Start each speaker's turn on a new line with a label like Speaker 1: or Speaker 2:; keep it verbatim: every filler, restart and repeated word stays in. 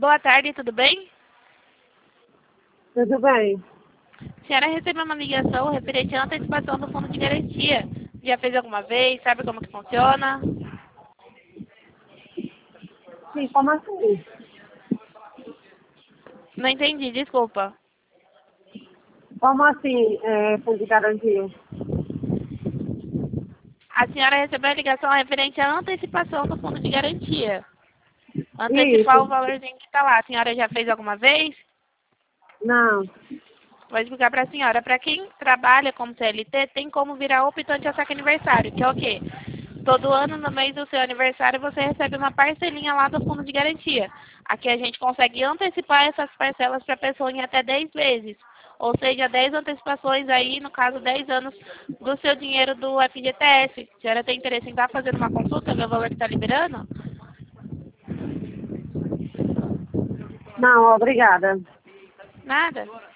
Speaker 1: Boa tarde, tudo bem?
Speaker 2: Tudo bem.
Speaker 1: A senhora recebeu uma ligação referente à antecipação do fundo de garantia. Já fez alguma vez? Sabe como que funciona?
Speaker 2: Sim, como assim?
Speaker 1: Não entendi, desculpa.
Speaker 2: Como assim, é, fundo de garantia?
Speaker 1: A senhora recebeu a ligação referente à antecipação do fundo de garantia. Antecipar o
Speaker 2: Isso.
Speaker 1: valorzinho que está lá. A senhora já fez alguma vez?
Speaker 2: Não.
Speaker 1: Vou explicar para a senhora. Para quem trabalha como C L T, tem como virar optante a saque aniversário, que é o quê? Todo ano, no mês do seu aniversário, você recebe uma parcelinha lá do fundo de garantia. Aqui a gente consegue antecipar essas parcelas para a pessoa em até dez vezes. Ou seja, dez antecipações aí, no caso, dez anos do seu dinheiro do F G T S. A senhora tem interesse em estar fazendo uma consulta, ver o valor que está liberando?
Speaker 2: Não, obrigada.
Speaker 1: Nada.